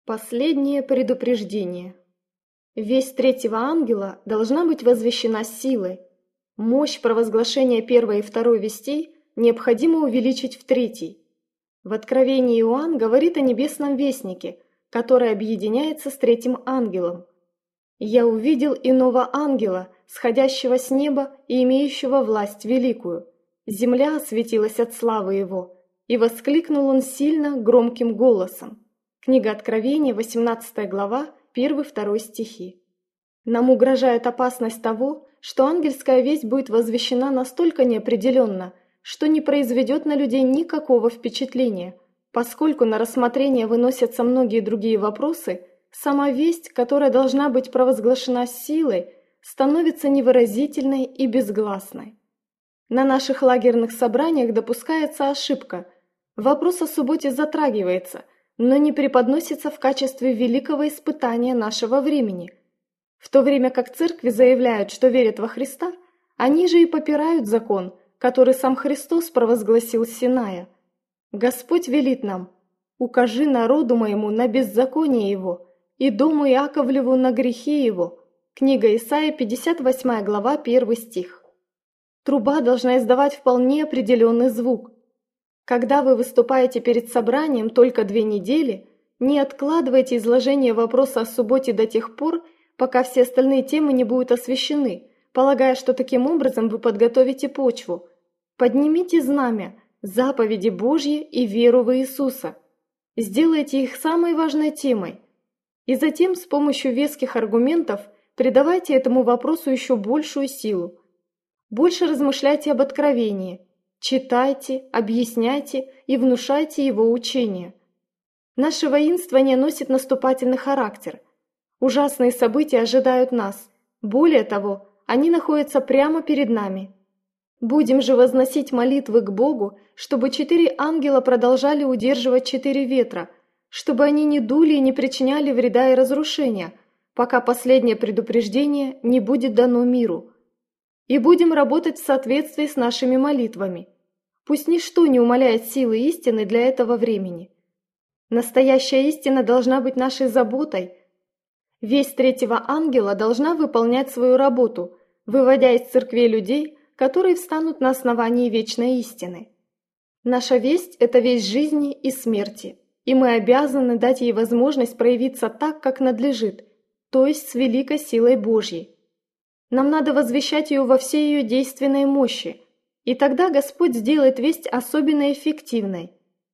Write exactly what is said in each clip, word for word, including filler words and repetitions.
Последнее предупреждение. Весть третьего ангела должна быть возвещена силой. Мощь провозглашения первой и второй вестей необходимо увеличить в третий. В Откровении Иоанн говорит о небесном вестнике, который объединяется с третьим ангелом. «Я увидел иного ангела, сходящего с неба и имеющего власть великую. Земля осветилась от славы его, и воскликнул он сильно громким голосом». Книга Откровения, восемнадцатая глава, первый-второй стихи. Нам угрожает опасность того, что ангельская весть будет возвещена настолько неопределенно, что не произведет на людей никакого впечатления, поскольку на рассмотрение выносятся многие другие вопросы, сама весть, которая должна быть провозглашена силой, становится невыразительной и безгласной. На наших лагерных собраниях допускается ошибка. Вопрос о субботе затрагивается, но не преподносится в качестве великого испытания нашего времени. В то время как церкви заявляют, что верят во Христа, они же и попирают закон, который сам Христос провозгласил с Синая. Господь велит нам: «Укажи народу моему на беззаконие его, и дому Иаковлеву на грехи его». Книга Исаия, пятьдесят восьмая глава, первый стих. Труба должна издавать вполне определенный звук. Когда вы выступаете перед собранием только две недели, не откладывайте изложение вопроса о субботе до тех пор, пока все остальные темы не будут освещены, полагая, что таким образом вы подготовите почву. Поднимите знамя, заповеди Божьи и веру в Иисуса. Сделайте их самой важной темой. И затем с помощью веских аргументов придавайте этому вопросу еще большую силу. Больше размышляйте об откровении. Читайте, объясняйте и внушайте его учение. Наше воинствование носит наступательный характер. Ужасные события ожидают нас. Более того, они находятся прямо перед нами. Будем же возносить молитвы к Богу, чтобы четыре ангела продолжали удерживать четыре ветра, чтобы они не дули и не причиняли вреда и разрушения, пока последнее предупреждение не будет дано миру. И будем работать в соответствии с нашими молитвами. Пусть ничто не умаляет силы истины для этого времени. Настоящая истина должна быть нашей заботой. Весть третьего ангела должна выполнять свою работу, выводя из церквей людей, которые встанут на основании вечной истины. Наша весть – это весть жизни и смерти, и мы обязаны дать ей возможность проявиться так, как надлежит, то есть с великой силой Божьей. Нам надо возвещать ее во всей ее действенной мощи, и тогда Господь сделает весть особенно эффективной.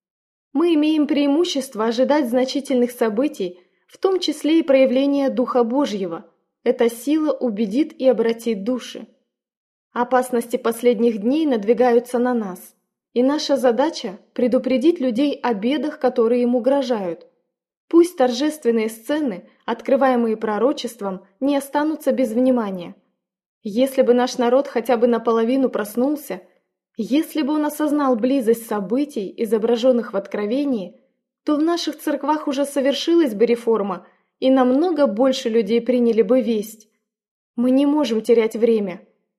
Мы имеем преимущество ожидать значительных событий, в том числе и проявления Духа Божьего. Эта сила убедит и обратит души. Опасности последних дней надвигаются на нас, и наша задача – предупредить людей о бедах, которые им угрожают. Пусть торжественные сцены, открываемые пророчеством, не останутся без внимания. Если бы наш народ хотя бы наполовину проснулся, если бы он осознал близость событий, изображенных в Откровении, то в наших церквах уже совершилась бы реформа, и намного больше людей приняли бы весть. Мы не можем терять время.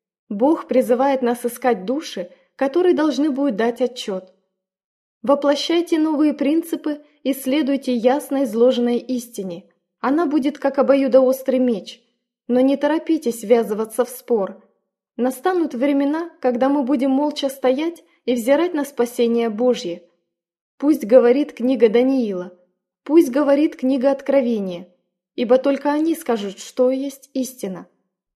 Бог призывает нас искать души, которые должны будут дать отчет. Воплощайте новые принципы и следуйте ясно изложенной истине. Она будет как обоюдоострый меч. Но не торопитесь ввязываться в спор. Настанут времена, когда мы будем молча стоять и взирать на спасение Божье. Пусть говорит книга Даниила, пусть говорит книга Откровения, ибо только они скажут, что есть истина.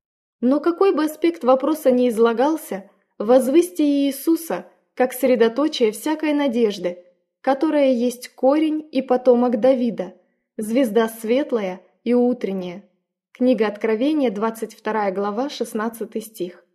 Но какой бы аспект вопроса ни излагался, возвысьте Иисуса как средоточие всякой надежды, которая есть корень и потомок Давида, звезда светлая и утренняя. Книга Откровения, двадцать вторая глава, шестнадцатый стих.